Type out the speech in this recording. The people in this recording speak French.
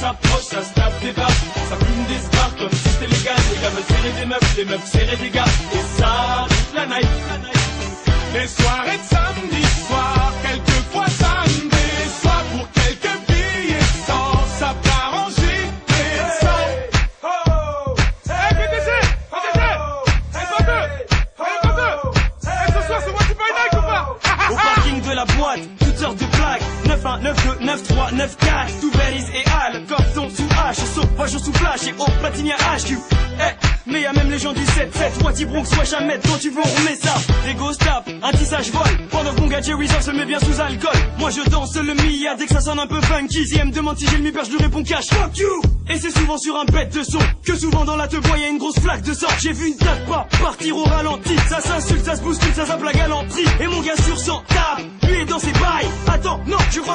s'approche, ça se tape des barres, ça fume des spars comme si c'était légal. Les gars veulent serrer des meufs, les meufs serrer des gars. Et ça, toute la night. Les soirées de samedi soir, quelquefois samedi soir, pour quelques billets sans, ça part en gilet sans. Oh, hey PDG, ce soir c'est moi qui paye Nike ou pas? Au parking de la boîte, toutes sortes de plaques, 9-1, 9-2, 9-3, 9-4, tout Belize et Al, cordon sous H, sauvage sous flash et au platinia HQ. Mais y'a même les gens du 7-7, Wati Bronx, wesh à mettre, quand tu veux on remet ça. Les gosses tapent, un tissage vole, pendant que mon gars Jerry se met bien sous alcool. Moi je danse le Mia dès que ça sonne un peu funky. Si elle me demande si j'ai le mi-père, je lui réponds cash, fuck you. Et c'est souvent sur un bête de son, que souvent dans la te bois y'a une grosse flaque de sang. J'ai vu une tape pas partir au ralenti, ça s'insulte, ça se bouscule, ça zappe la galanterie. Et mon gars sur 100 tape, lui est dans ses bails. Attends, non, je crois